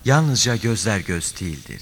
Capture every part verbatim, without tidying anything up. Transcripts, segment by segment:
Yalnızca gözler göz değildir.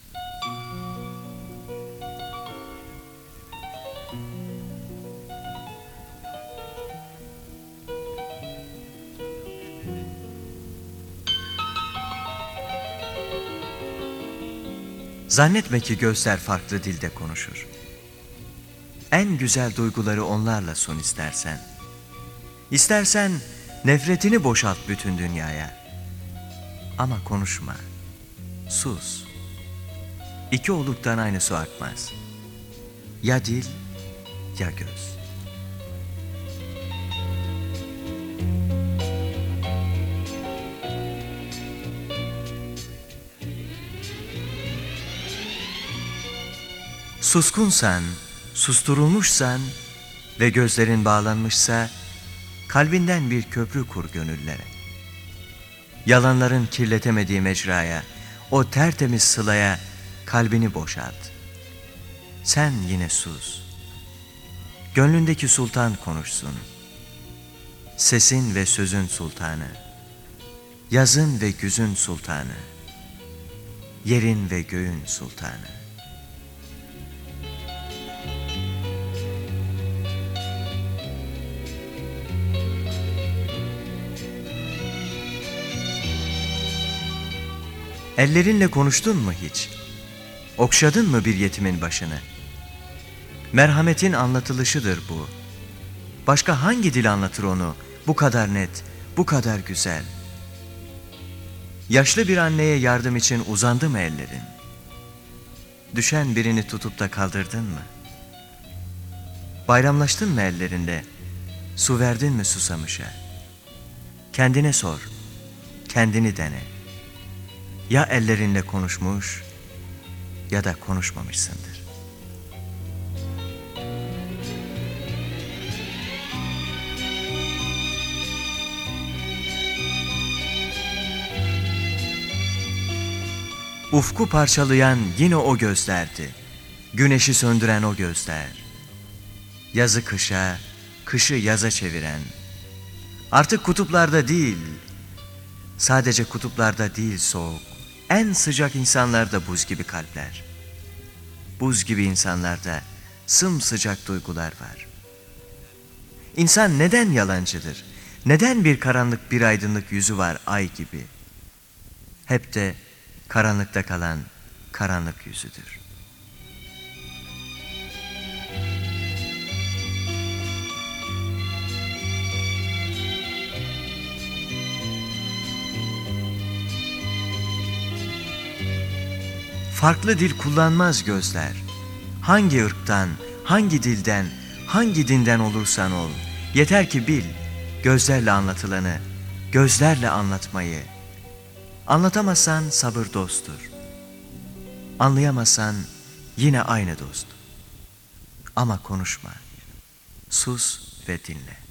Zannetme ki gözler farklı dilde konuşur. En güzel duyguları onlarla sun istersen. İstersen nefretini boşalt bütün dünyaya. Ama konuşma, sus. İki oluktan aynı su akmaz. Ya dil, ya göz. Suskunsan, susturulmuşsan ve gözlerin bağlanmışsa, kalbinden bir köprü kur gönüllere. Yalanların kirletemediği mecraya, o tertemiz sılaya kalbini boşalt. Sen yine sus. Gönlündeki sultan konuşsun. Sesin ve sözün sultanı. Yazın ve güzün sultanı. Yerin ve göğün sultanı. Ellerinle konuştun mu hiç? Okşadın mı bir yetimin başını? Merhametin anlatılışıdır bu. Başka hangi dil anlatır onu bu kadar net, bu kadar güzel? Yaşlı bir anneye yardım için uzandı mı ellerin? Düşen birini tutup da kaldırdın mı? Bayramlaştın mı ellerinde? Su verdin mi susamışa? Kendine sor, kendini dene. Ya ellerinle konuşmuş ya da konuşmamışsındır. Ufku parçalayan yine o gözlerdi. Güneşi söndüren o gözler. Yazı kışa, kışı yaza çeviren. Artık kutuplarda değil, sadece kutuplarda değil soğuk. En sıcak insanlarda buz gibi kalpler. Buz gibi insanlarda sımsıcak duygular var. İnsan neden yalancıdır? Neden bir karanlık bir aydınlık yüzü var ay gibi? Hep de karanlıkta kalan karanlık yüzüdür. Farklı dil kullanmaz gözler. Hangi ırktan, hangi dilden, hangi dinden olursan ol, yeter ki bil, gözlerle anlatılanı, gözlerle anlatmayı. Anlatamazsan sabır dosttur. Anlayamazsan yine aynı dost. Ama konuşma, sus ve dinle.